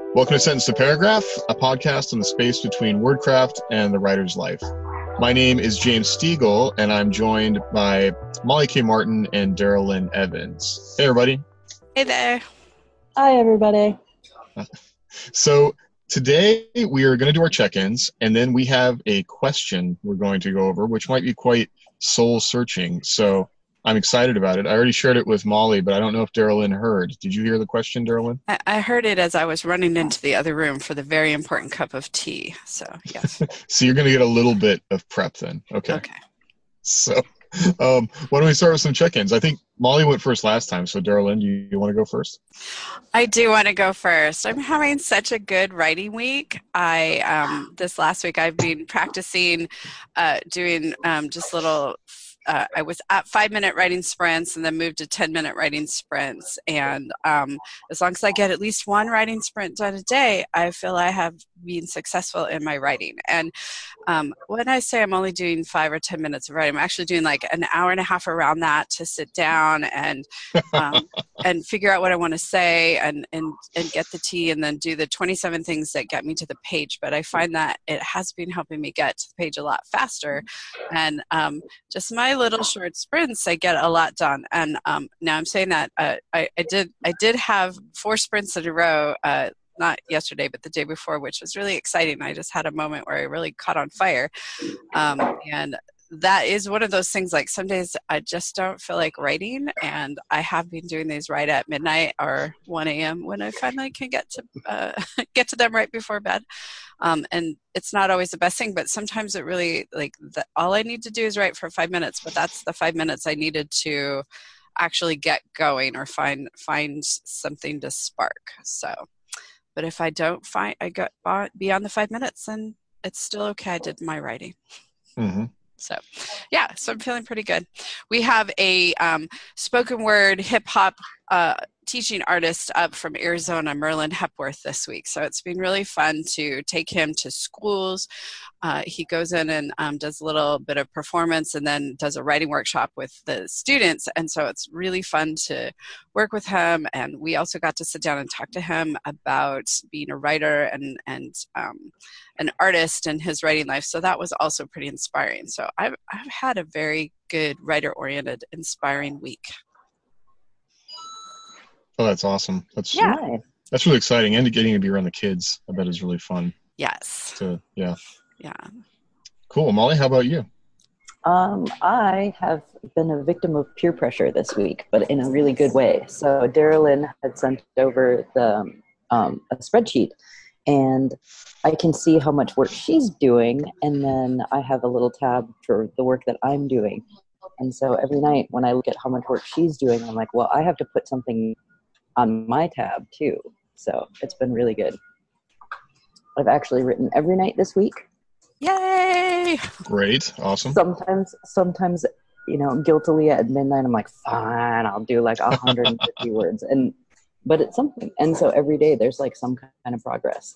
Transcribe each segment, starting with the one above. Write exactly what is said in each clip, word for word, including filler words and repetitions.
Welcome to Sentence to Paragraph, a podcast on the space between wordcraft and the writer's life. My name is James Stiegel, and I'm joined by Molly K. Martin and Daryl Lynn Evans. Hey, everybody. Hey there. Hi, everybody. So today we are going to do our check-ins, and then we have a question we're going to go over, which might be quite soul-searching. So I'm excited about it. I already shared it with Molly, but I don't know if Daryl Lynn heard. Did you hear the question, Daryl Lynn? I, I heard it as I was running into the other room for the very important cup of tea. So, yes. So you're going to get a little bit of prep then. Okay. Okay. So um, why don't we start with some check-ins? I think Molly went first last time. So Daryl Lynn, do you, you want to go first? I do want to go first. I'm having such a good writing week. I um, this last week I've been practicing uh, doing um, just little Uh, I was at five-minute writing sprints and then moved to ten-minute writing sprints. And um, as long as I get at least one writing sprint done a day, I feel I have been successful in my writing. And um, when I say I'm only doing five or ten minutes of writing, I'm actually doing like an hour and a half around that to sit down and um, and figure out what I want to say and, and, and get the tea and then do the twenty-seven things that get me to the page. But I find that it has been helping me get to the page a lot faster. And um, just my little short sprints, I get a lot done. And um, now I'm saying that uh, I, I did I did have four sprints in a row, uh, not yesterday, but the day before, which was really exciting. I just had a moment where I really caught on fire. Um, and that is one of those things, like some days I just don't feel like writing, and I have been doing these right at midnight or one a.m. when I finally can get to uh, get to them right before bed. Um, and it's not always the best thing, but sometimes it really, like, the, all I need to do is write for five minutes, but that's the five minutes I needed to actually get going or find find something to spark. So, but if I don't find, I got beyond the five minutes, then it's still okay. I did my writing. Mm-hmm. So, yeah, so I'm feeling pretty good. We have a um, spoken word hip hop uh, teaching artist up from Arizona, Merlin Hepworth, this week. So it's been really fun to take him to schools. Uh, he goes in and um, does a little bit of performance and then does a writing workshop with the students. And so it's really fun to work with him. And we also got to sit down and talk to him about being a writer and, and um, an artist in his writing life. So that was also pretty inspiring. So I've, I've had a very good writer-oriented, inspiring week. Oh, that's awesome. That's Yeah. That's really exciting. And getting to be around the kids, I bet is really fun. Yes. To, yeah. Yeah. Cool. Molly, how about you? Um, I have been a victim of peer pressure this week, but in a really good way. So Darylyn had sent over the um, a spreadsheet, and I can see how much work she's doing, and then I have a little tab for the work that I'm doing. And so every night when I look at how much work she's doing, I'm like, well, I have to put something on my tab too. So it's been really good. I've actually written every night this week. Yay! Great. Awesome. Sometimes, sometimes, you know, guiltily at midnight, I'm like, fine, I'll do like one hundred fifty words. And, but it's something. And so every day there's like some kind of progress.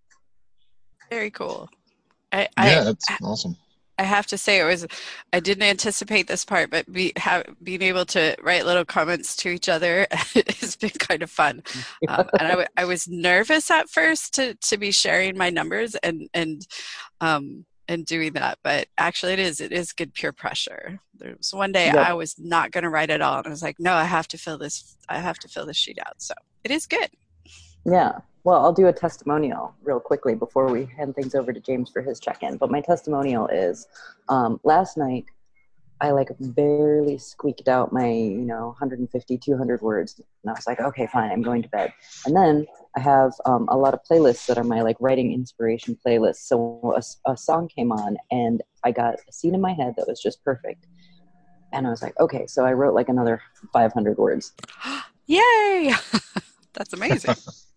Very cool. I, yeah, I, that's awesome. I have to say, it was, I didn't anticipate this part, but be, have, being able to write little comments to each other has been kind of fun. Um, and I, w- I was nervous at first to, to be sharing my numbers and, and, um, and doing that, but actually it is, it is good peer pressure. There was one day Yep. I was not going to write at all. And I was like, no, I have to fill this, I have to fill this sheet out. So it is good. Yeah. Well, I'll do a testimonial real quickly before we hand things over to James for his check-in. But my testimonial is, um, last night, I like barely squeaked out my, you know, one hundred fifty, two hundred words. And I was like, okay, fine, I'm going to bed. And then I have um, a lot of playlists that are my like writing inspiration playlists. So a, a song came on and I got a scene in my head that was just perfect. And I was like, okay, so I wrote like another five hundred words. Yay! That's amazing.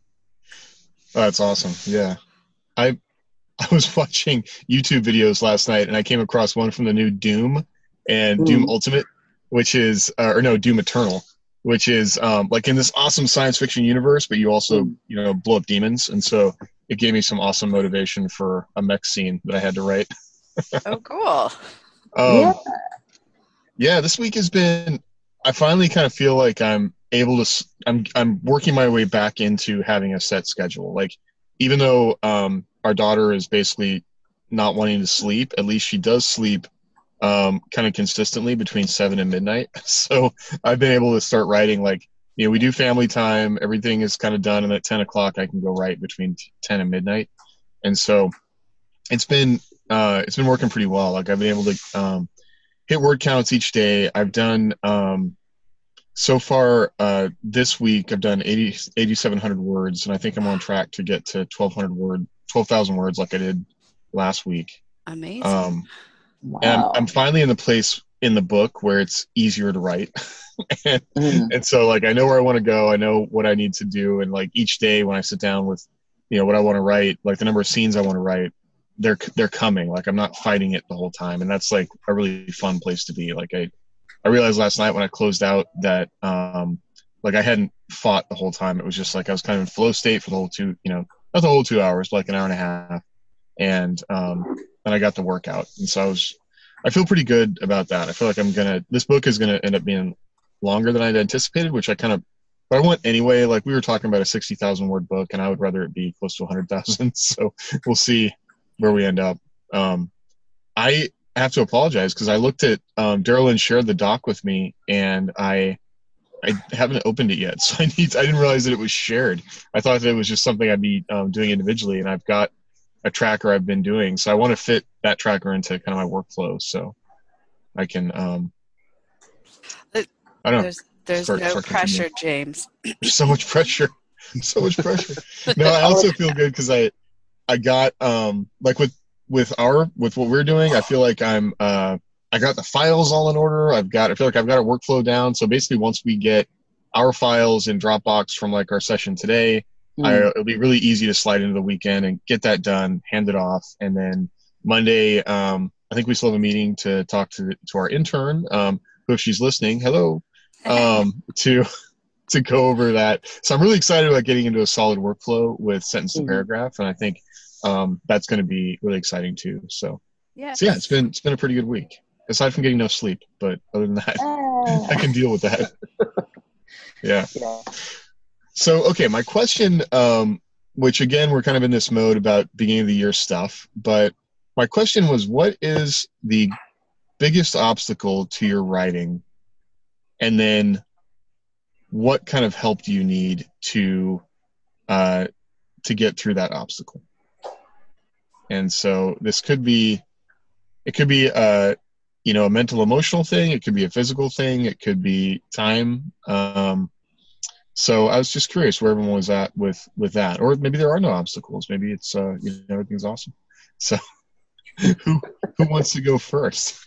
That's awesome. Yeah. I I was watching YouTube videos last night and I came across one from the new Doom and mm. Doom Ultimate, which is, uh, or no, Doom Eternal, which is um, like in this awesome science fiction universe, but you also, mm. you know, blow up demons. And so it gave me some awesome motivation for a mech scene that I had to write. Oh, cool. Um, yeah. Yeah, this week has been, I finally kind of feel like I'm able to, s- I'm, I'm working my way back into having a set schedule. Like, even though um, our daughter is basically not wanting to sleep, at least she does sleep um, kind of consistently between seven and midnight. So I've been able to start writing, like, you know, we do family time, everything is kind of done, and at ten o'clock I can go write between ten and midnight. And so it's been, uh, it's been working pretty well. Like, I've been able to um, hit word counts each day. I've done, um, so far uh, this week, I've done eighty, eighty-seven hundred words, and I think I'm on track to get to twelve hundred word, twelve thousand words like I did last week. Amazing. Um, and I'm, I'm Wow. finally in the place in the book where it's easier to write. and, Mm. and so, like, I know where I want to go. I know what I need to do. And, like, each day when I sit down with, you know, what I want to write, like the number of scenes I want to write, they're, they're coming. Like, I'm not fighting it the whole time. And that's, like, a really fun place to be. Like, I, I realized last night when I closed out that, um, like, I hadn't fought the whole time. It was just like I was kind of in flow state for the whole two, you know, not the whole two hours, but like an hour and a half. And um, then I got the workout. And so I was, I feel pretty good about that. I feel like I'm going to, this book is going to end up being longer than I'd anticipated, which I kind of, but I want anyway. Like, we were talking about a sixty thousand word book, and I would rather it be close to one hundred thousand. So we'll see where we end up. Um, I have to apologize because I looked at um, Daryl and shared the doc with me, and I I haven't opened it yet. So I need I didn't realize that it was shared. I thought that it was just something I'd be um, doing individually, and I've got a tracker I've been doing. So I want to fit that tracker into kind of my workflow, so I can um, It- I don't know, There's there's start no start pressure, continuing. James. There's so much pressure, so much pressure. No, I Oh, also feel good because I I got um like with with our with what we're doing, I feel like I'm uh I got the files all in order. I've got I feel like I've got a workflow down. So basically, once we get our files in Dropbox from like our session today, I, mm. it'll be really easy to slide into the weekend and get that done, hand it off, and then Monday, um, I think we still have a meeting to talk to to our intern, um, who, if she's listening, hello, um, to to go over that. So I'm really excited about getting into a solid workflow with sentence to Mhm. paragraph, and I think um, that's going to be really exciting too. So, so yeah, it's Yes. been it's been a pretty good week, aside from getting no sleep. But other than that, I Ah. can deal with that. Yeah. Yeah. So okay, my question, um, which again we're kind of in this mode about beginning of the year stuff, but my question was, what is the biggest obstacle to your writing, and then what kind of help do you need to uh, to get through that obstacle? And so this could be, it could be a, you know, a mental emotional thing. It could be a physical thing. It could be time. Um, so I was just curious where everyone was at with, with that, or maybe there are no obstacles. Maybe it's, uh, you know, everything's awesome. So who, who wants to go first?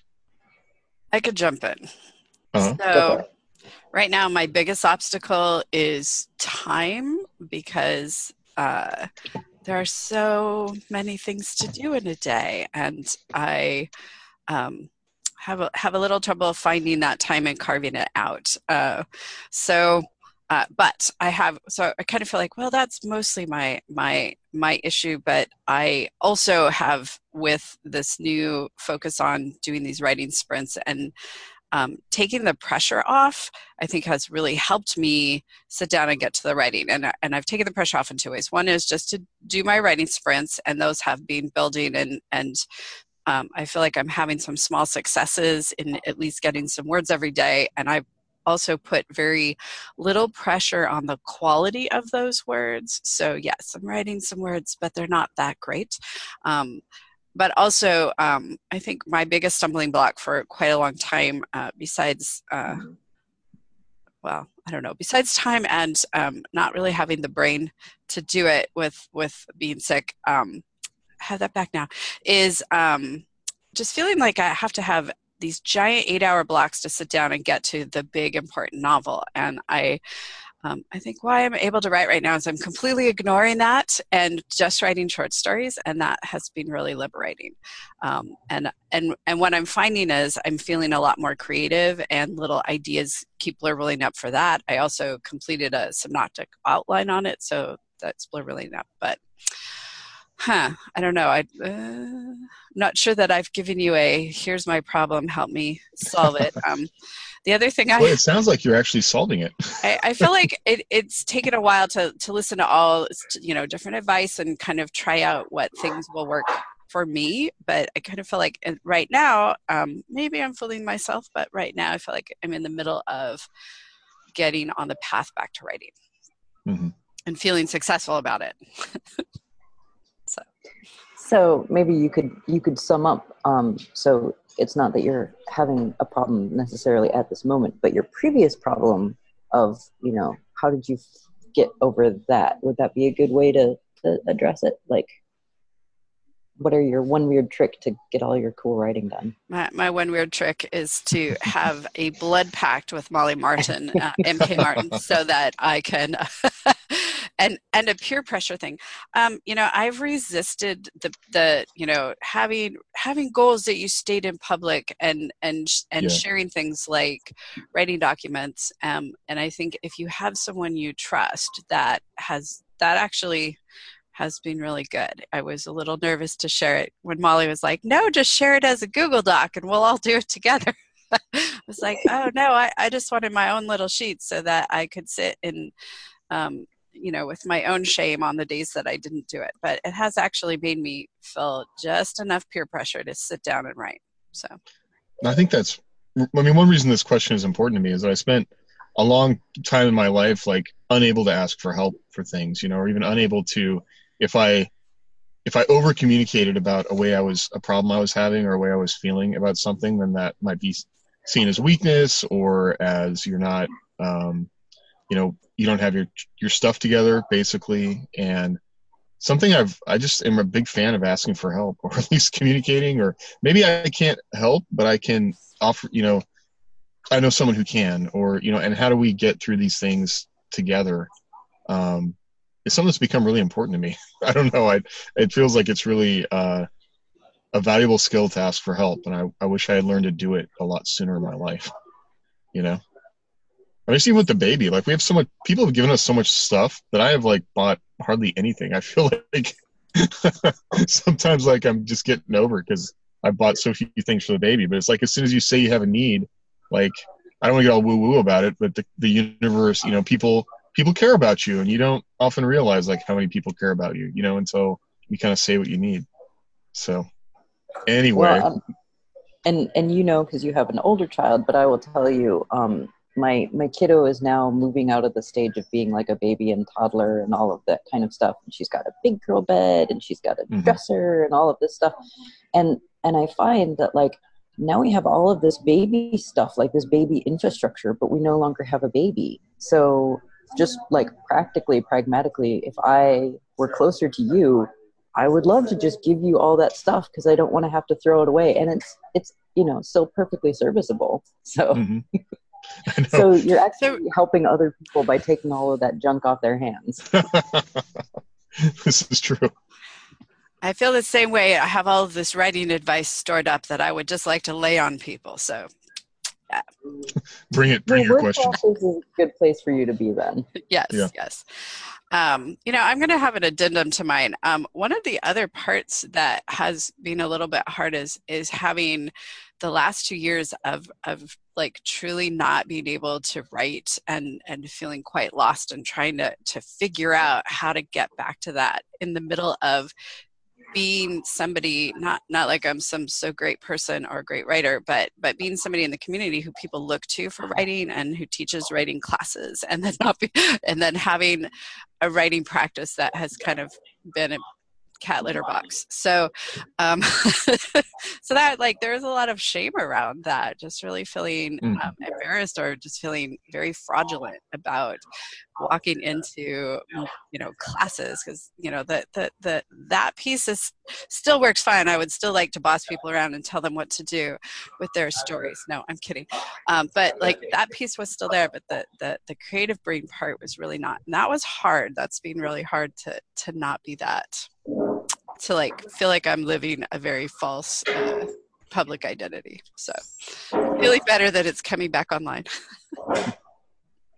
I could jump in. Uh-huh. Go for So it. right now, my biggest obstacle is time because uh, there are so many things to do in a day, and I um, have a, have a little trouble finding that time and carving it out. Uh, so, uh, but I have so I kind of feel like, well, that's mostly my my my issue. But I also have, with this new focus on doing these writing sprints and um, taking the pressure off, I think has really helped me sit down and get to the writing. And, and I've taken the pressure off in two ways. One is just to do my writing sprints, and those have been building, and, and um, I feel like I'm having some small successes in at least getting some words every day. And I've also put very little pressure on the quality of those words. So yes, I'm writing some words, but they're not that great. Um, but also, um, I think my biggest stumbling block for quite a long time, uh, besides, uh, well, I don't know, besides time and um, not really having the brain to do it with with being sick, um, I have that back now, is um, just feeling like I have to have these giant eight-hour blocks to sit down and get to the big important novel. And I Um, I think why I'm able to write right now is I'm completely ignoring that and just writing short stories, and that has been really liberating. Um, and and and what I'm finding is I'm feeling a lot more creative, and little ideas keep blurbling up for that. I also completed a synoptic outline on it, so that's blurbling up. But Huh. I don't know. I, uh, not sure that I've given you a, here's my problem, help me solve it. Um, the other thing I, Well, it sounds like you're actually solving it. I, I feel like it, it's taken a while to, to listen to all, you know, different advice and kind of try out what things will work for me. But I kind of feel like right now, um, maybe I'm fooling myself, but right now I feel like I'm in the middle of getting on the path back to writing mm-hmm. and feeling successful about it. so. So maybe you could you could sum up. Um, so it's not that you're having a problem necessarily at this moment, but your previous problem of, you know, how did you get over that? Would that be a good way to, to address it? Like, what are your one weird trick to get all your cool writing done? My, my one weird trick is to have a blood pact with Molly Martin, uh, M K Martin, so that I can, and and a peer pressure thing. Um, you know, I've resisted the the you know having having goals that you state in public and and and yeah. sharing things like writing documents. Um, and I think if you have someone you trust that has that actually. has been really good. I was a little nervous to share it when Molly was like, no, just share it as a Google Doc and we'll all do it together. I was like, oh no, I, I just wanted my own little sheet so that I could sit and, um, you know, with my own shame on the days that I didn't do it. But it has actually made me feel just enough peer pressure to sit down and write. So I think that's, I mean, one reason this question is important to me is that I spent a long time in my life, like unable to ask for help for things, you know, or even unable to, if I, if I over communicated about a way I was, a problem I was having or a way I was feeling about something, then that might be seen as weakness or as you're not, um, you know, you don't have your, your stuff together basically. And something I've, I just am a big fan of asking for help or at least communicating, or maybe I can't help, but I can offer, you know, I know someone who can, or, you know, and how do we get through these things together? Um, it's something that's become really important to me. I don't know. I, it feels like it's really uh, a valuable skill to ask for help. And I, I wish I had learned to do it a lot sooner in my life, you know? I mean, even with the baby, like we have so much, people have given us so much stuff that I have like bought hardly anything. I feel like sometimes like I'm just getting over because I bought so few things for the baby, but it's like, as soon as you say you have a need, like, I don't want to get all woo woo about it, but the, the universe, you know, people, people care about you and you don't often realize like how many people care about you, you know, until you kind of say what you need. So anyway. Well, um, and, and, you know, cause you have an older child, but I will tell you, um, my, my kiddo is now moving out of the stage of being like a baby and toddler and all of that kind of stuff. And she's got a big girl bed and she's got a mm-hmm. dresser and all of this stuff. And, and I find that like, now we have all of this baby stuff, like this baby infrastructure, but we no longer have a baby. So just like practically, pragmatically, if I were closer to you, I would love to just give you all that stuff because I don't want to have to throw it away. And it's, it's, you know, still perfectly serviceable. So, mm-hmm. so you're actually helping other people by taking all of that junk off their hands. This is true. I feel the same way. I have all of this writing advice stored up that I would just like to lay on people. So, yeah. Bring it. Bring well, your questions. Is a good place for you to be then. Yes. Yeah. Yes. Um, you know, I'm going to have an addendum to mine. Um, one of the other parts that has been a little bit hard is is having the last two years of of like truly not being able to write and and feeling quite lost and trying to to figure out how to get back to that in the middle of being somebody, not not like I'm some so great person or a great writer, but but being somebody in the community who people look to for writing and who teaches writing classes, and then not be, and then having a writing practice that has kind of been a cat litter box. So, um, so that like there's a lot of shame around that. Just really feeling um, embarrassed or just feeling very fraudulent about walking into you know classes because you know that the, the that piece is still works fine. I would still like to boss people around and tell them what to do with their stories. No, I'm kidding. Um, but like that piece was still there, but the the the creative brain part was really not. And that was hard. That's been really hard to to not be that. To like feel like I'm living a very false uh, public identity. So feeling better that it's coming back online.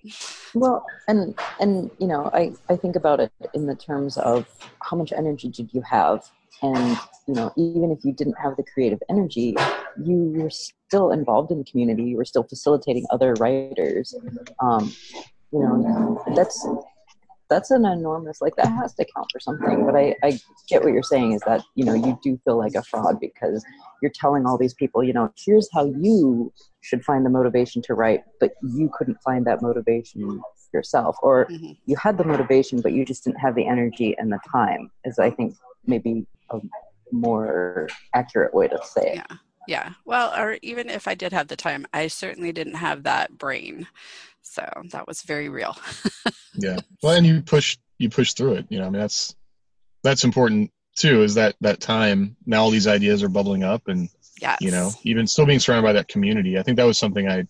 Well, and and you know, I I think about it in the terms of how much energy did you have, and you know, even if you didn't have the creative energy, you were still involved in the community. You were still facilitating other writers. Um, you know, that's that's an enormous, like, that has to count for something. But I, I get what you're saying, is that, you know, you do feel like a fraud because you're telling all these people, you know, here's how you should find the motivation to write, but you couldn't find that motivation yourself, or Mm-hmm. you had the motivation but you just didn't have the energy and the time, is, I think, maybe a more accurate way to say it. Yeah. Yeah. Well, or even if I did have the time, I certainly didn't have that brain. So that was very real. Yeah. Well, and you push you push through it. You know, I mean, that's that's important too. Is that that time now? All these ideas are bubbling up, and Yes. you know, even still being surrounded by that community. I think that was something I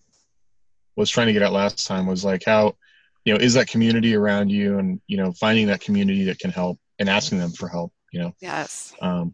was trying to get at last time. Was like how, you know, is that community around you, and you know, finding that community that can help and asking them for help. You know. Yes. Um,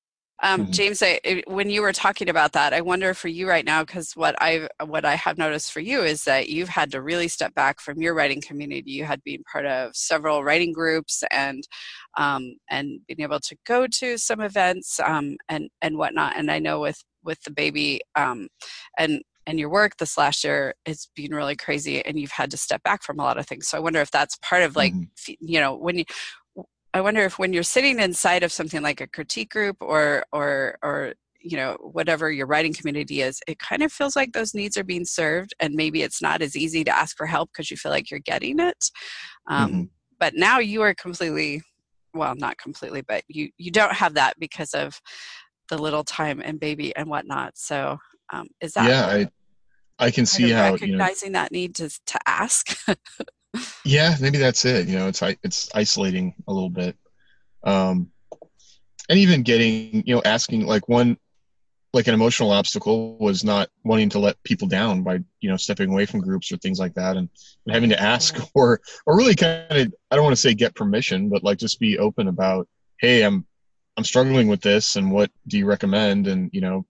Um, mhm. James, I, when you were talking about that, I wonder for you right now, because what I what I have noticed for you is that you've had to really step back from your writing community. You had been part of several writing groups and um, and being able to go to some events um, and and whatnot. And I know with with the baby um, and and your work this last year, it's been really crazy, and you've had to step back from a lot of things. So I wonder if that's part of like Mhm. you know when you. I wonder if when you're sitting inside of something like a critique group or or or you know whatever your writing community is, it kind of feels like those needs are being served, and maybe it's not as easy to ask for help because you feel like you're getting it. Um, Mhm. but now you are completely, well, not completely, but you you don't have that because of the little time and baby and whatnot. So um, is that Yeah, I I can kind see of how, you know. recognizing that need to to ask? Yeah, maybe that's it. You know, it's i- it's isolating a little bit. Um, and even getting, you know, asking like one like an emotional obstacle was not wanting to let people down by, you know, stepping away from groups or things like that, and, and having to ask or or really kind of, I don't want to say get permission, but like just be open about, hey, I'm I'm struggling with this, and what do you recommend? And you know,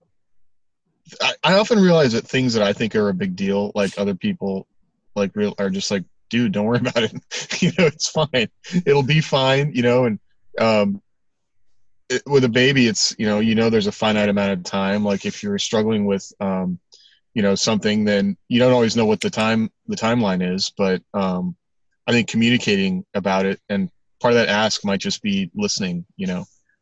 I, I often realize that things that I think are a big deal, like other people like real are just like, dude, don't worry about it. You know, it's fine. It'll be fine, you know, and um it, with a baby, it's, you know, you know, there's a finite amount of time. Like if you're struggling with, um, you know, something, then you don't always know what the time, the timeline is. But um, I think communicating about it, and part of that ask might just be listening, you know?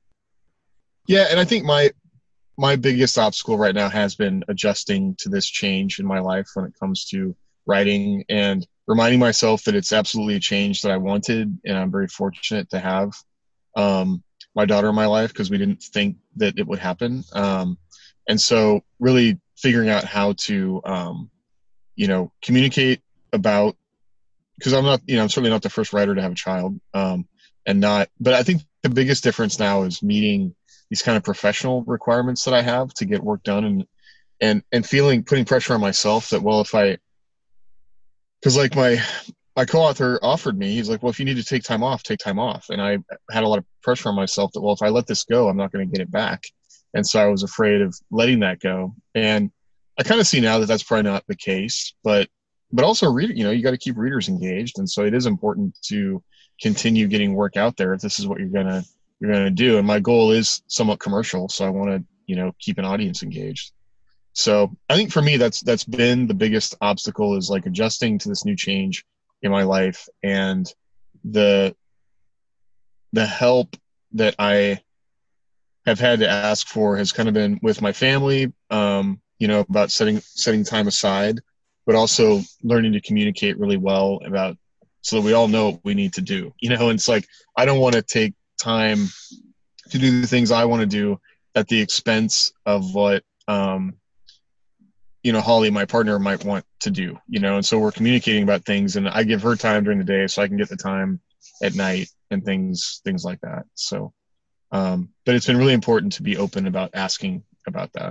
Yeah. And I think my, my biggest obstacle right now has been adjusting to this change in my life when it comes to writing, and reminding myself that it's absolutely a change that I wanted. And I'm very fortunate to have. Um, my daughter in my life, because we didn't think that it would happen. Um, and so really figuring out how to, um, you know, communicate about, because I'm not, you know, I'm certainly not the first writer to have a child. Um, and not, but I think the biggest difference now is meeting these kind of professional requirements that I have to get work done, and, and, and feeling, putting pressure on myself that, well, if I, because like my, my co-author offered me, he's like, well, if you need to take time off, take time off. And I had a lot of pressure on myself that, well, if I let this go, I'm not going to get it back. And so I was afraid of letting that go. And I kind of see now that that's probably not the case, but, but also read, you know, you got to keep readers engaged. And so it is important to continue getting work out there if this is what you're going to, you're going to do. And my goal is somewhat commercial. So I want to, you know, keep an audience engaged. So I think for me, that's, that's been the biggest obstacle, is like adjusting to this new change in my life, and the the help that I have had to ask for has kind of been with my family, um, you know, about setting setting time aside, but also learning to communicate really well about, so that we all know what we need to do. You know, and it's like, I don't want to take time to do the things I want to do at the expense of what um, you know, Holly, my partner, might want to do, you know, and so we're communicating about things, and I give her time during the day so I can get the time at night, and things, things like that. So, um, but it's been really important to be open about asking about that.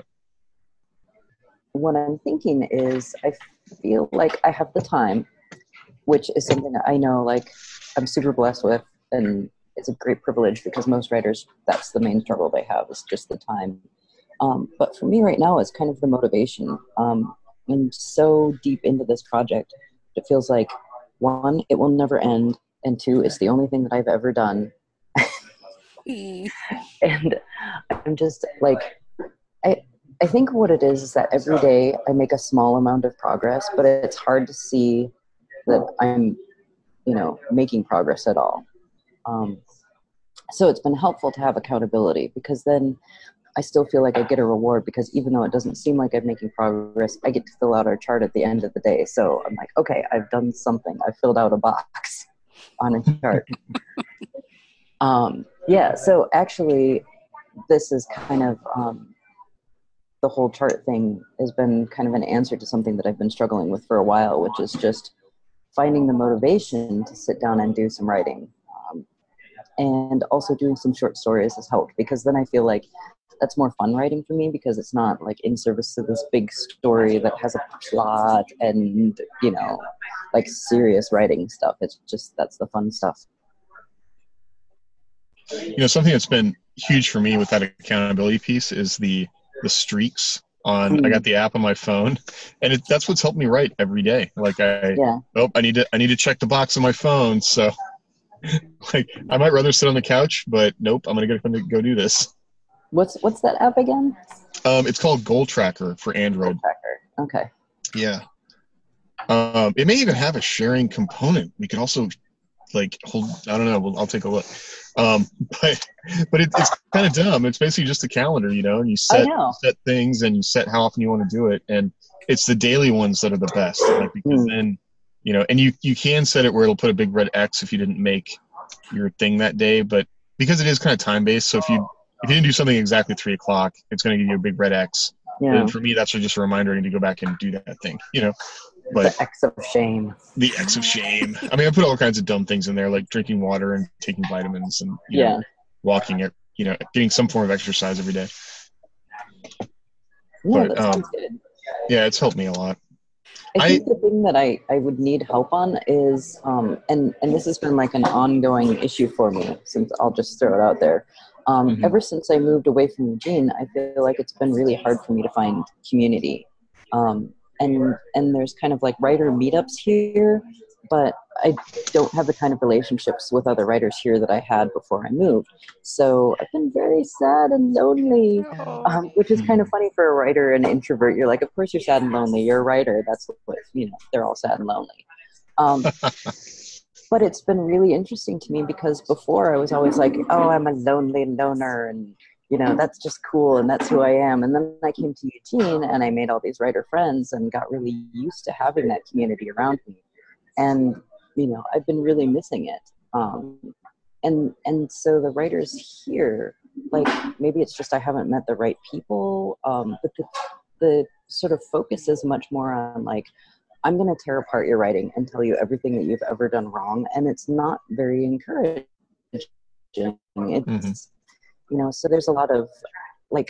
What I'm thinking is, I feel like I have the time, which is something that I know, like, I'm super blessed with, and it's a great privilege because most writers, that's the main struggle they have, is just the time. Um, but for me right now, it's kind of the motivation. Um, I'm so deep into this project. It feels like one, it will never end, and two, it's the only thing that I've ever done. And I'm just like, I I think what it is is that every day I make a small amount of progress, but it's hard to see that I'm, you know, making progress at all. Um, so it's been helpful to have accountability, because then I still feel like I get a reward, because even though it doesn't seem like I'm making progress, I get to fill out our chart at the end of the day. So I'm like, okay, I've done something. I filled out a box on a chart. um, yeah, so actually this is kind of, um, the whole chart thing has been kind of an answer to something that I've been struggling with for a while, which is just finding the motivation to sit down and do some writing. Um, and also doing some short stories has helped, because then I feel like that's more fun writing for me, because it's not like in service to this big story that has a plot and, you know, like serious writing stuff. It's just, that's the fun stuff. You know, something that's been huge for me with that accountability piece is the the streaks on. Mm. I got the app on my phone, and it, that's what's helped me write every day. Like I, yeah. oh, I need to I need to check the box on my phone. So, like, I might rather sit on the couch, but nope, I'm gonna go go do this. What's what's that app again? Um, it's called Goal Tracker for Android. Goal Tracker. Okay. Yeah. Um, it may even have a sharing component. We could also, like, hold. I don't know. We'll, I'll take a look. Um, but but it, it's kind of dumb. It's basically just a calendar, you know, and you set you set things and you set how often you want to do it, and it's the daily ones that are the best. Like, because mm. then, you know, and you you can set it where it'll put a big red X if you didn't make your thing that day, but because it is kind of time based, so if you if you didn't do something exactly three o'clock, it's going to give you a big red X. Yeah. And for me, that's just a reminder I need to go back and do that thing, you know. But the X of shame. The X of shame. I mean, I put all kinds of dumb things in there, like drinking water and taking vitamins and you yeah. know, walking it, you know, getting some form of exercise every day. Yeah, but, that sounds um, good. Yeah, it's helped me a lot. I think I, the thing that I, I would need help on is, um, and, and this has been like an ongoing issue for me, since I'll just throw it out there. Um, mm-hmm. Ever since I moved away from Eugene, I feel like it's been really hard for me to find community. Um, and and there's kind of like writer meetups here, but I don't have the kind of relationships with other writers here that I had before I moved. So I've been very sad and lonely, um, which is kind of funny for a writer and an introvert. You're like, of course you're sad and lonely. You're a writer. That's what, you know, they're all sad and lonely. Um, but it's been really interesting to me, because before I was always like, oh, I'm a lonely loner, and you know, that's just cool, and that's who I am. And then I came to Eugene, and I made all these writer friends and got really used to having that community around me. And, you know, I've been really missing it. Um, and and so the writers here, like, maybe it's just I haven't met the right people, um, but the, the sort of focus is much more on, like, I'm going to tear apart your writing and tell you everything that you've ever done wrong. And it's not very encouraging. It's, mm-hmm. You know, so there's a lot of, like,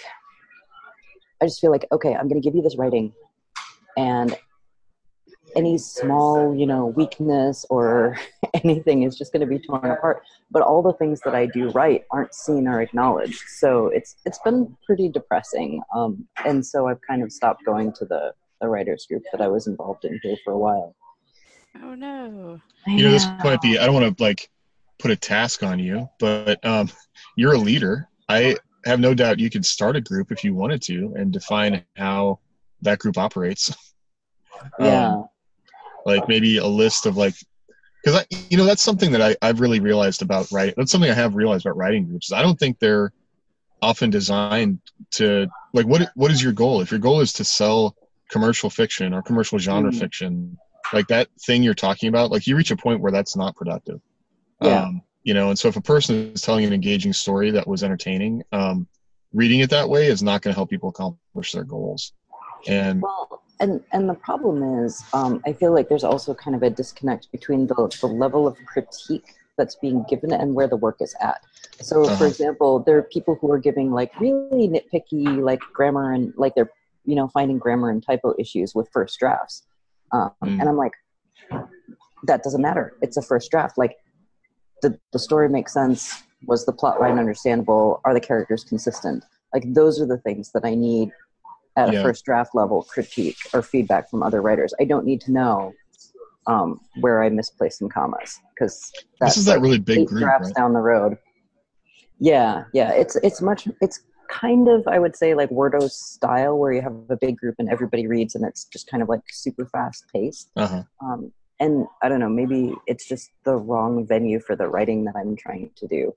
I just feel like, okay, I'm going to give you this writing, and any small, you know, weakness or anything is just going to be torn apart. But all the things that I do right aren't seen or acknowledged. So it's it's been pretty depressing. Um, and so I've kind of stopped going to the, the writers group that I was involved in here for a while. Oh, no. You know, this might be, I don't want to, like, put a task on you, but um, you're a leader. I have no doubt you could start a group if you wanted to and define how that group operates. Yeah. Um, like maybe a list of, like, because I, you know, that's something that I, I've really realized about writing. That's something I have realized about writing groups. I don't think they're often designed to, like, what what is your goal? If your goal is to sell commercial fiction or commercial genre mm. fiction, like that thing you're talking about, like you reach a point where that's not productive. Yeah. Um, you know, and so if a person is telling an engaging story that was entertaining, um, reading it that way is not going to help people accomplish their goals. And well, and and the problem is, um, I feel like there's also kind of a disconnect between the, the level of critique that's being given and where the work is at. So, uh-huh. for example, there are people who are giving like really nitpicky, like grammar and like they're, you know, finding grammar and typo issues with first drafts. Um, mm. And I'm like, that doesn't matter. It's a first draft. Like, the, the story makes sense. Was the plot line understandable? Are the characters consistent? Like, those are the things that I need at yeah. a first draft level critique or feedback from other writers. I don't need to know, um, where I misplaced some commas because this is that really big group, drafts right? down the road. Yeah, yeah, it's it's much it's kind of, I would say, like Wordo's style, where you have a big group and everybody reads, and it's just kind of like super fast paced. Uh-huh. Um, and I don't know, maybe it's just the wrong venue for the writing that I'm trying to do.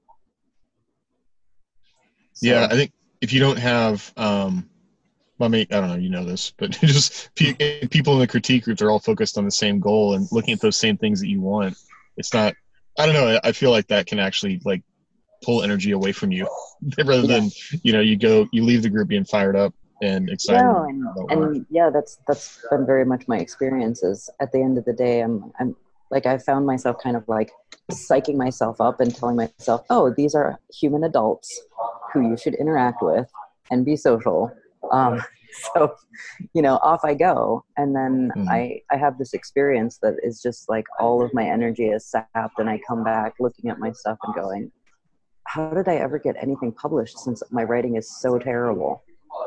So. Yeah, I think if you don't have, um, I mean, I don't know, you know this, but just pe- people in the critique group, they're all focused on the same goal and looking at those same things that you want. It's not, I don't know, I feel like that can actually like pull energy away from you rather Yeah. than, you know, you go, you leave the group being fired up and excited. No, and, and yeah, that's that's been very much my experiences. At the end of the day, I'm I'm like I found myself kind of like psyching myself up and telling myself, oh, these are human adults who you should interact with and be social. Um, so, you know, off I go, and then mm-hmm. I I have this experience that is just like all of my energy is sapped, and I come back looking at my stuff and going, how did I ever get anything published since my writing is so terrible?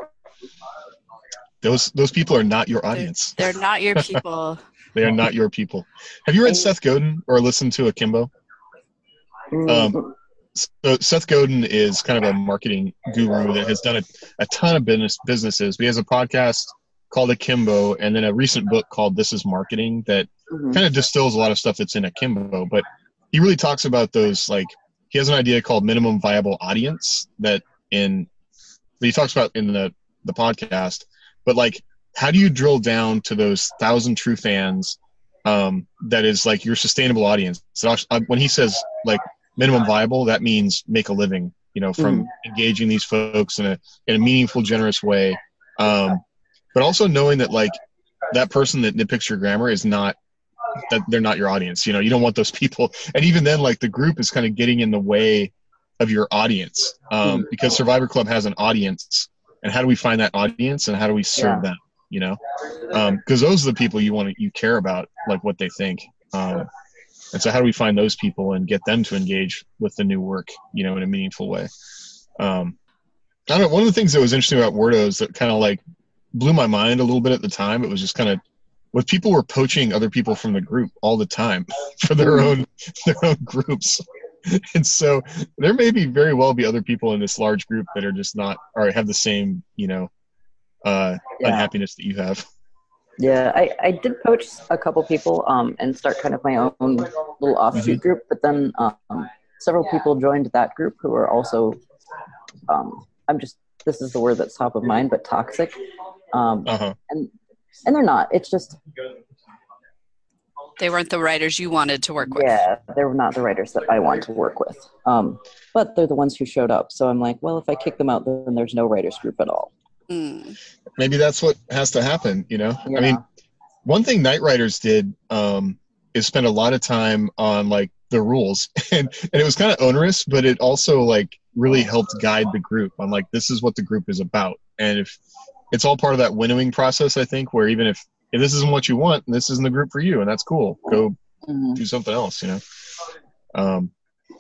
Those those people are not your audience. They're, they're not your people. They are not your people. Have you read and, Seth Godin or listened to Akimbo? Mm-hmm. Um, so Seth Godin is kind of a marketing guru that has done a, a ton of business businesses. He has a podcast called Akimbo, and then a recent book called This Is Marketing that mm-hmm. kind of distills a lot of stuff that's in Akimbo. But he really talks about those, like, he has an idea called minimum viable audience that in that he talks about in the, the podcast. But like, how do you drill down to those thousand true fans um, that is like your sustainable audience? So when he says like minimum viable, that means make a living, you know, from mm-hmm. engaging these folks in a in a meaningful, generous way. Um, but also knowing that like that person that nitpicks your grammar is not, that they're not your audience. You know, you don't want those people. And even then, like the group is kind of getting in the way of your audience um, mm-hmm. because Survivor Club has an audience. And how do we find that audience and how do we serve yeah. them, you know? Because um, those are the people you want to, you care about, like what they think. Um, and so how do we find those people and get them to engage with the new work, you know, in a meaningful way? Um, I don't know. One of the things that was interesting about Wordos that kind of like blew my mind a little bit at the time, it was just kind of, with people were poaching other people from the group all the time for their own, their own groups. And so there may be very well be other people in this large group that are just not, or have the same, you know, uh, yeah. unhappiness that you have. Yeah, I, I did poach a couple people um, and start kind of my own little offshoot mm-hmm. group, but then um, several people joined that group who are also, um, I'm just, this is the word that's top of mind, but toxic. Um, uh-huh. And and they're not. It's just, they weren't the writers you wanted to work with. Yeah, they were not the writers that I want to work with. Um, but they're the ones who showed up. So I'm like, well, if I kick them out, then there's no writers group at all. Mm. Maybe that's what has to happen, you know? Yeah. I mean, one thing Night Writers did um, is spend a lot of time on, like, the rules. and, and it was kind of onerous, but it also, like, really helped guide the group on, like, this is what the group is about. And if it's all part of that winnowing process, I think, where even if if this isn't what you want, this isn't the group for you, and that's cool. Go mm-hmm. do something else, you know? Um,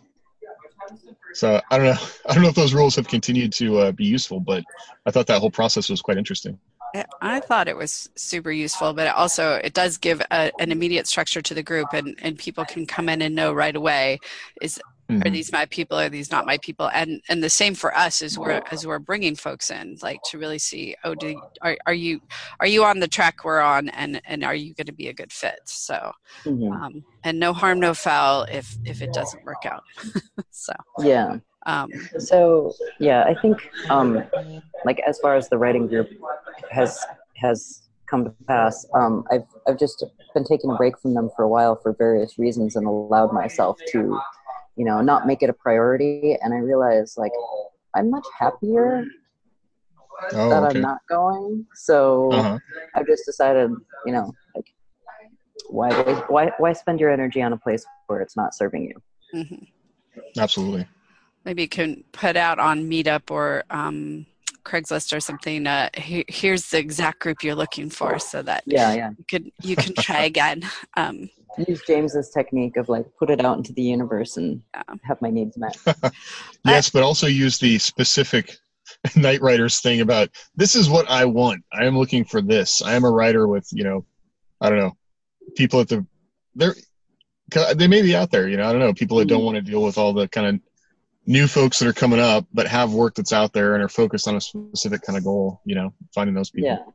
so I don't know. I don't know if those rules have continued to uh, be useful, but I thought that whole process was quite interesting. I thought it was super useful, but it also, it does give a, an immediate structure to the group, and, and people can come in and know right away, is mm-hmm. are these my people, are these not my people? And and the same for us as we're as we're bringing folks in, like to really see, oh, do are are you are you on the track we're on, and and are you going to be a good fit? So, mm-hmm. um, and no harm, no foul if if it doesn't work out. So yeah. Um, so yeah, I think um, like as far as the writing group has has come to pass, um, I've I've just been taking a break from them for a while for various reasons, and allowed myself to, you know, not make it a priority. And I realized like I'm much happier oh, that okay. I'm not going. So uh-huh. I've just decided, you know, like why why why spend your energy on a place where it's not serving you? Mm-hmm. Absolutely. Maybe you can put out on Meetup or um, Craigslist or something. Uh, he, here's the exact group you're looking for, so that yeah, yeah. you could you can try again. Um, Use James's technique of like put it out into the universe and yeah. have my needs met. Yes, but also use the specific Night Writers thing about this is what I want. I am looking for this. I am a writer with, you know, I don't know, people at the they're they may be out there. You know, I don't know. People that don't Mhm. want to deal with all the kind of new folks that are coming up, but have work that's out there and are focused on a specific kind of goal. You know, finding those people. Yeah.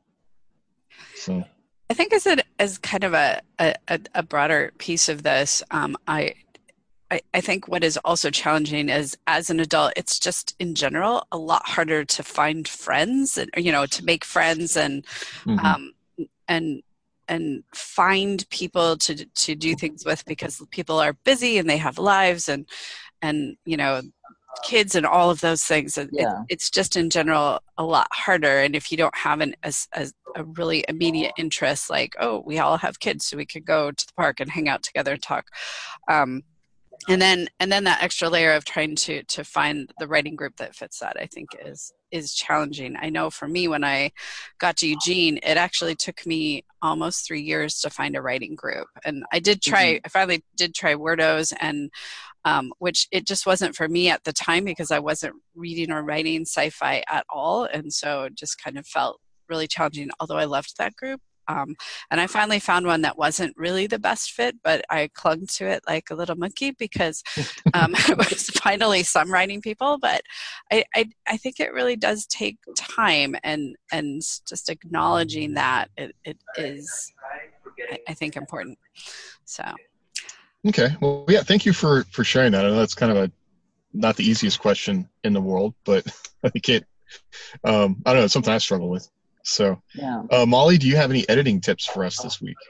So. I think as a, as kind of a, a, a broader piece of this, um, I, I I think what is also challenging is as an adult, it's just in general a lot harder to find friends and you know to make friends and Mm-hmm. um, and and find people to to do things with because people are busy and they have lives and and you know kids and all of those things. It, Yeah. it's just in general a lot harder. And if you don't have an a, a, a really immediate interest, like, oh, we all have kids, so we could go to the park and hang out together and talk. Um, and then and then that extra layer of trying to to find the writing group that fits that, I think is is challenging. I know for me, when I got to Eugene, it actually took me almost three years to find a writing group. And I did try, Mhm. I finally did try Wordos, and um, which it just wasn't for me at the time because I wasn't reading or writing sci-fi at all. And so it just kind of felt really challenging, although I loved that group. Um, and I finally found one that wasn't really the best fit, but I clung to it like a little monkey because um, it was finally some writing people. But I, I, I think it really does take time, and and just acknowledging that it, it is, I, I think, important. So. Okay. Well, yeah. Thank you for for sharing that. I know that's kind of a not the easiest question in the world, but I think it. Um, I don't know. It's something I struggle with. So, Yeah. uh, Molly, do you have any editing tips for us this week?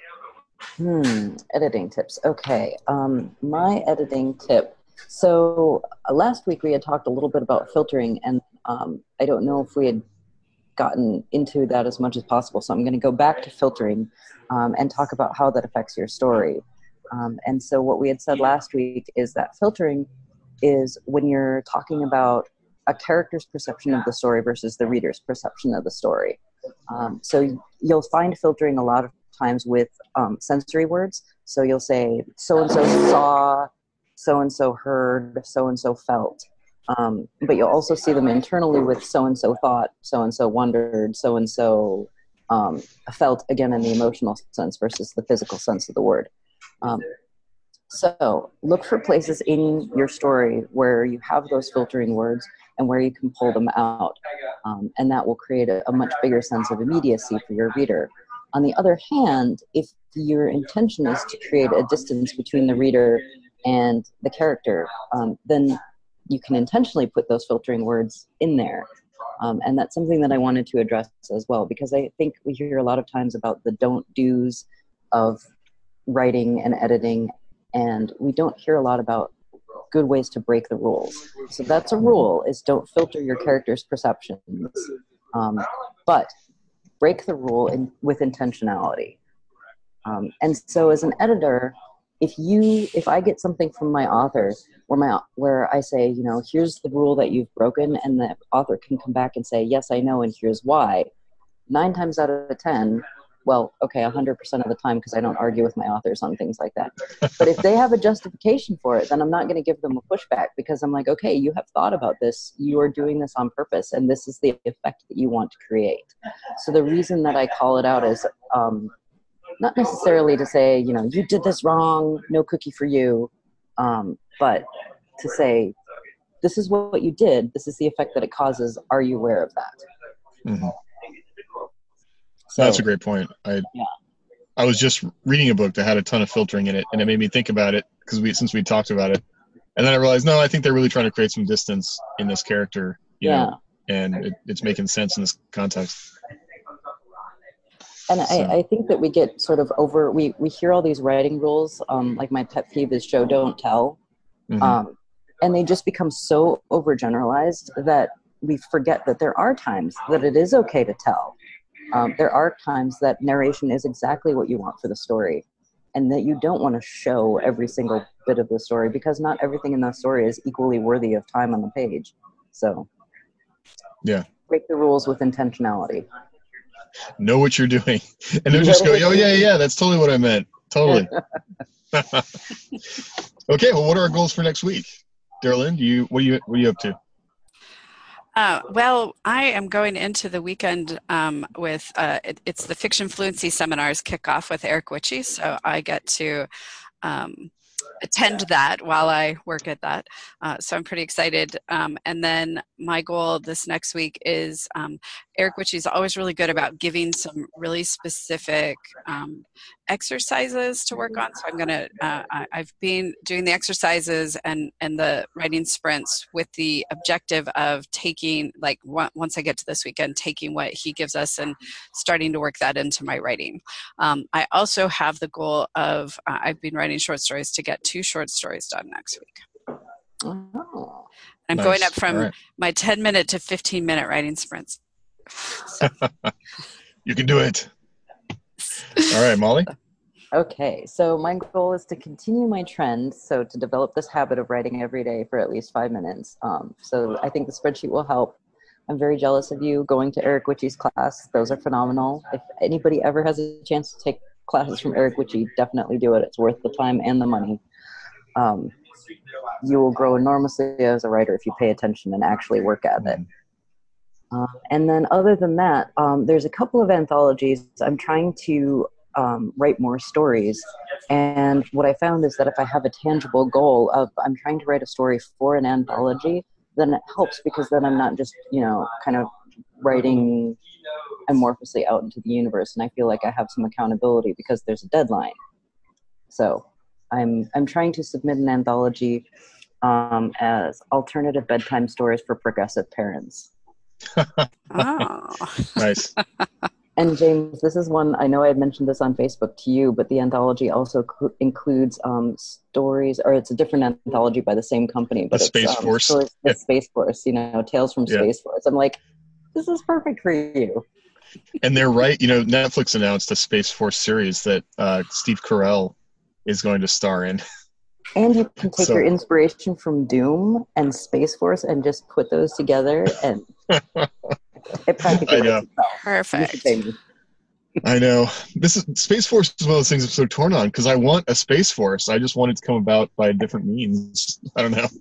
Hmm. Editing tips. Okay. Um, my editing tip. So uh, last week we had talked a little bit about filtering, and um, I don't know if we had gotten into that as much as possible. So I'm going to go back to filtering um, and talk about how that affects your story. Um, and so what we had said last week is that filtering is when you're talking about a character's perception of the story versus the reader's perception of the story. Um, so you'll find filtering a lot of times with um, sensory words. So you'll say, so-and-so saw, so-and-so heard, so-and-so felt. Um, but you'll also see them internally with so-and-so thought, so-and-so wondered, so-and-so um, felt, again, in the emotional sense versus the physical sense of the word. Um, so look for places in your story where you have those filtering words and where you can pull them out. Um, and that will create a, a much bigger sense of immediacy for your reader. On the other hand, if your intention is to create a distance between the reader and the character, um, then you can intentionally put those filtering words in there. Um, and that's something that I wanted to address as well, because I think we hear a lot of times about the don't do's of writing and editing, and we don't hear a lot about good ways to break the rules. So that's a rule, is don't filter your character's perceptions, um, but break the rule in, with intentionality. Um, and so as an editor, if you, if I get something from my author where my, where I say, you know, here's the rule that you've broken, and the author can come back and say, yes, I know, and here's why, nine times out of ten, well, okay, one hundred percent of the time, because I don't argue with my authors on things like that. But if they have a justification for it, then I'm not going to give them a pushback, because I'm like, okay, you have thought about this. You are doing this on purpose, and this is the effect that you want to create. So the reason that I call it out is um, not necessarily to say, you know, you did this wrong, no cookie for you, um, but to say, this is what you did, this is the effect that it causes, are you aware of that? Mm-hmm. So, that's a great point. I yeah. I was just reading a book that had a ton of filtering in it, and it made me think about it because we since we talked about it, and then I realized, no, I think they're really trying to create some distance in this character, you yeah. know, and it, it's making sense in this context. And So. I, I think that we get sort of over, we, we hear all these writing rules, um, like my pet peeve is show, don't tell. Mm-hmm. Um, and they just become so overgeneralized that we forget that there are times that it is okay to tell. Um, there are times that narration is exactly what you want for the story, and that you don't want to show every single bit of the story, because not everything in that story is equally worthy of time on the page. So yeah, break the rules with intentionality. Know what you're doing, and don't just go, oh yeah, yeah, that's totally what I meant. Totally. Okay, well, what are our goals for next week, Darlene? Do you what are you what are you up to? Uh, well, I am going into the weekend um, with, uh, it, it's the Fiction Fluency Seminars kickoff with Eric Witchey, so I get to um, attend that while I work at that. Uh, so I'm pretty excited. Um, and then my goal this next week is um, Eric Witchey is always really good about giving some really specific um, exercises to work on. So I'm going to, uh, I've been doing the exercises and, and the writing sprints with the objective of taking, like once I get to this weekend, taking what he gives us and starting to work that into my writing. Um, I also have the goal of, uh, I've been writing short stories to get two short stories done next week. Oh, I'm Nice. going up from All right. my ten minute to fifteen minute writing sprints. So, You can do it. All right, Molly. okay. So my goal is to continue my trend. So to develop this habit of writing every day for at least five minutes. Um, so I think the spreadsheet will help. I'm very jealous of you going to Eric Witchey's class. Those are phenomenal. If anybody ever has a chance to take classes from Eric Witchey, definitely do it. It's worth the time and the money. Um, you will grow enormously as a writer if you pay attention and actually work at it. Um, and then other than that, um, there's a couple of anthologies. I'm trying to um, write more stories. And what I found is that if I have a tangible goal of I'm trying to write a story for an anthology, then it helps because then I'm not just, you know, kind of writing amorphously out into the universe. And I feel like I have some accountability because there's a deadline. So I'm I'm trying to submit an anthology um, as alternative bedtime stories for progressive parents. oh. Nice. And James, this is one, I know I had mentioned this on Facebook to you, but the anthology also cl- includes um, stories, or it's a different anthology by the same company, but The it's Space um, Force. stories, Yeah. the Space Force, you know, Tales from Yeah. Space Force. I'm like, this is perfect for you. And they're right. You know, Netflix announced a Space Force series that uh, Steve Carell is going to star in. And you can take So- your inspiration from Doom and Space Force and just put those together, and it practically I know. writes itself. You should Perfect. pay me. I know. This is Space Force is one of those things I'm so torn on because I want a Space Force. I just want it to come about by different means. I don't know.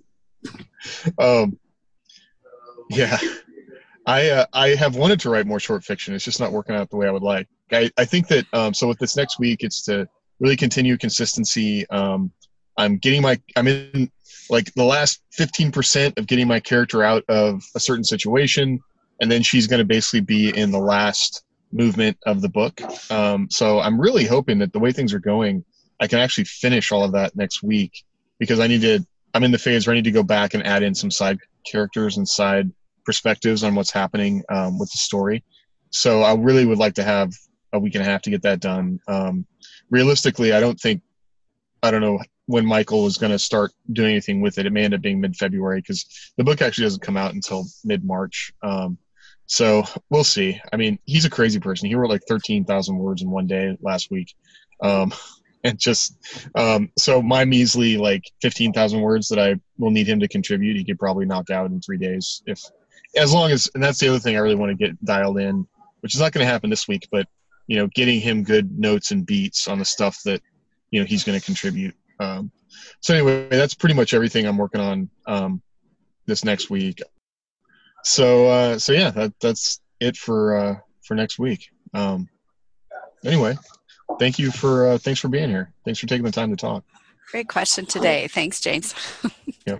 Um, yeah. I uh, I have wanted to write more short fiction. It's just not working out the way I would like. I, I think that um, so with this next week, it's to really continue consistency. Um, I'm getting my I'm in like the last fifteen percent of getting my character out of a certain situation, and then she's going to basically be in the last movement of the book. Um, so I'm really hoping that the way things are going, I can actually finish all of that next week because I need to. I'm in the phase where I need to go back and add in some side characters and side perspectives on what's happening um, with the story. So I really would like to have a week and a half to get that done. Um, realistically, I don't think, I don't know when Michael is going to start doing anything with it. It may end up being mid-February because the book actually doesn't come out until mid-March. Um, so we'll see. I mean, he's a crazy person. He wrote like thirteen thousand words in one day last week. Um, and just, um, so my measly like fifteen thousand words that I will need him to contribute, he could probably knock out in three days if, as long as, and that's the other thing I really want to get dialed in, which is not going to happen this week, but, you know, getting him good notes and beats on the stuff that, you know, he's going to contribute. Um, so anyway, that's pretty much everything I'm working on um, this next week. So, uh, so yeah, that, that's it for, uh, for next week. Um, anyway, thank you for, uh, thanks for being here. Thanks for taking the time to talk. Great question today. Thanks, James. Yep.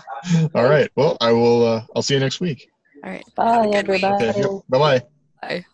All right. Well, I will, uh, I'll see you next week. All right. Bye, Have a good week. everybody. Okay. Yep. Bye-bye. Bye.